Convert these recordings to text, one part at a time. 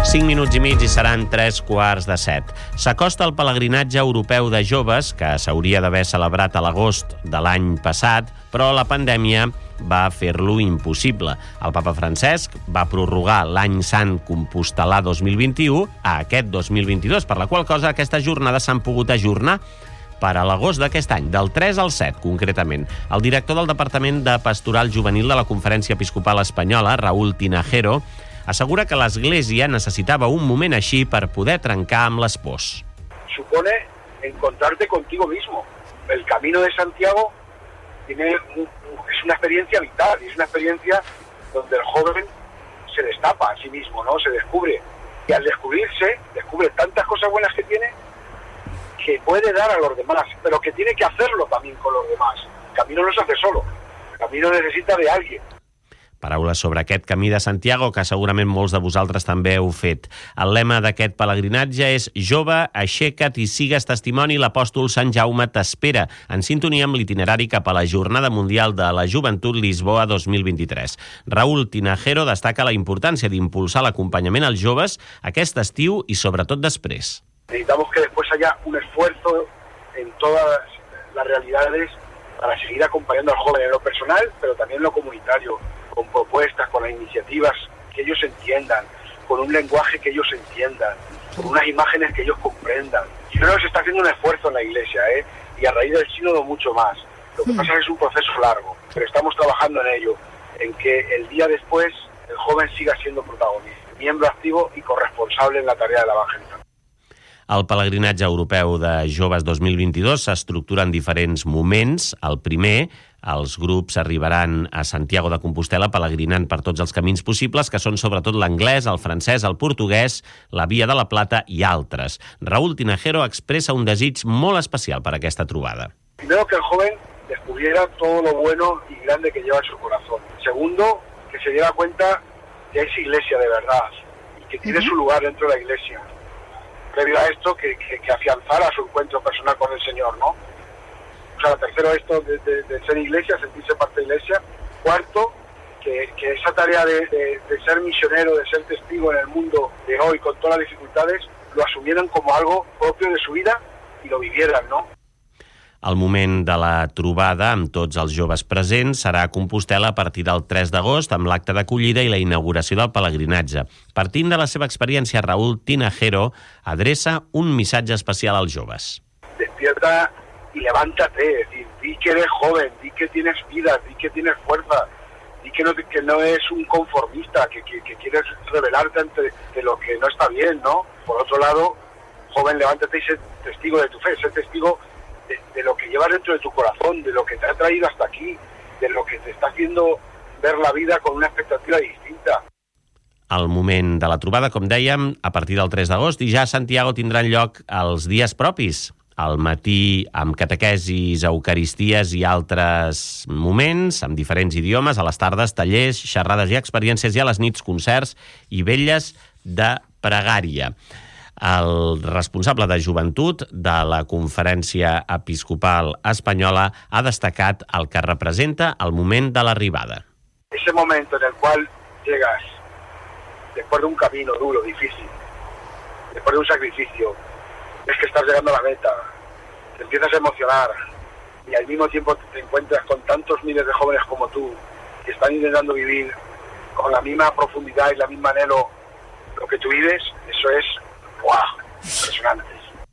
5 minuts i mig i seran 3:15. S'acosta el pelegrinatge europeu de joves, que s'hauria d'haver celebrat a l'agost de l'any passat, però la pandèmia va fer-lo impossible. El papa Francesc va prorrogar l'any sant compostelà 2021 a aquest 2022, per la qual cosa aquestes jornades s'han pogut ajornar per a l'agost d'aquest any, del 3 al 7, concretament. El director del Departament de Pastoral Juvenil de la Conferència Episcopal Espanyola, Raúl Tinajero, assegura que l'Església necesitava un moment així per poder trencar amb les pors. Supone encontrarte contigo mismo. El Camino de Santiago es una experiencia vital, es una experiencia donde el joven se destapa a sí mismo, ¿no? Se descubre. Y al descubrirse, descubre tantas cosas buenas que tiene que puede dar a los demás, pero que tiene que hacerlo también con los demás. El camino no se hace solo, el camino necesita de alguien. Paraules sobre aquest camí de Santiago que segurament molts de vosaltres també heu fet. El lema d'aquest pelegrinatge és «Jove, aixeca't i sigues testimoni, l'apòstol Sant Jaume t'espera», en sintonia amb l'itinerari cap a la Jornada Mundial de la Joventut Lisboa 2023. Raúl Tinajero destaca la importància d'impulsar l'acompanyament als joves aquest estiu i sobretot després. Necesitamos que después haya un esfuerzo en todas las realidades para seguir acompañando al joven en lo personal, pero también en lo comunitario, con propuestas, con las iniciativas que ellos entiendan, con un lenguaje que ellos entiendan, con unas imágenes que ellos comprendan. Yo creo que se está haciendo un esfuerzo en la Iglesia, y a raíz del sínodo mucho más. Lo que pasa es que es un proceso largo, pero estamos trabajando en ello, en que el día después el joven siga siendo protagonista, miembro activo y corresponsable en la tarea de la evangelización. El pelegrinatge europeu de joves 2022 s'estructura en diferents moments. El primer, els grups arribaran a Santiago de Compostela pelegrinant per tots els camins possibles, que són sobretot l'anglès, el francès, el portuguès, la Via de la Plata i altres. Raúl Tinajero expressa un desig molt especial per a aquesta trobada. Primero, que el joven descubriera todo lo bueno y grande que lleva en su corazón. Segundo, que se diera cuenta que es iglesia de verdad y que tiene su lugar dentro de la iglesia. Previo a esto, que afianzara su encuentro personal con el Señor, ¿no? O sea, tercero, esto de ser iglesia, sentirse parte de iglesia. Cuarto, que esa tarea de ser misionero, de ser testigo en el mundo de hoy, con todas las dificultades, lo asumieran como algo propio de su vida y lo vivieran, ¿no? El moment de la trobada amb tots els joves presents serà a Compostela a partir del 3 d'agost amb l'acte d'acollida i la inauguració del pelegrinatge. Partint de la seva experiència, Raúl Tinajero adreça un missatge especial als joves. Despierta y levántate, es decir, di que eres joven, di que tienes vida, di que tienes fuerza, di que no es un conformista, que quieres rebelarte ante lo que no está bien, ¿no? Por otro lado, joven, levántate y sé testigo de tu fe, sé testigo de lo que llevas dentro de tu corazón, de lo que te ha traído hasta aquí, de lo que te está haciendo ver la vida con una expectativa distinta. El moment de la trobada, com dèiem, a partir del 3 d'agost, i ja a Santiago tindran lloc els dies propis. Al matí amb catequesis, eucaristies i altres moments, amb diferents idiomes, a les tardes tallers, xerrades i experiències, i a les nits concerts i vetlles de pregària. El responsable de joventut de la Conferència Episcopal Espanyola ha destacat el que representa el moment de l'arribada. Ese momento en el cual llegas después de un camino duro, difícil, después de un sacrificio, es que estás llegando a la meta, te empiezas a emocionar y al mismo tiempo te encuentras con tantos miles de jóvenes como tú que están intentando vivir con la misma profundidad y la misma anhelo lo que tú vives. Eso es ¡guau! Impressionant.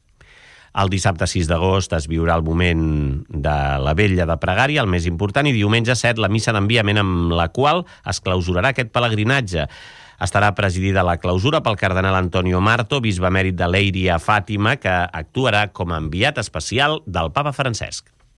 El dissabte 6 d'agost es viurà el moment de la vetlla de pregària, el més important, i diumenge 7 la missa d'enviament amb la qual es clausurarà aquest pelegrinatge. Estarà presidida la clausura pel cardenal Antonio Marto, bisbe emèrit de Leiria, Fàtima, que actuarà com a enviat especial del papa Francesc.